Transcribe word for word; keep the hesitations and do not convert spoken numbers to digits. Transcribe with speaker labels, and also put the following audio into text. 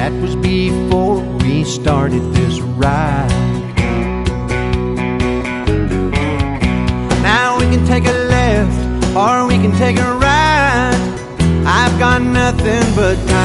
Speaker 1: that was before we started this ride. Now we can take a left or we can take a right. I've got nothing but time.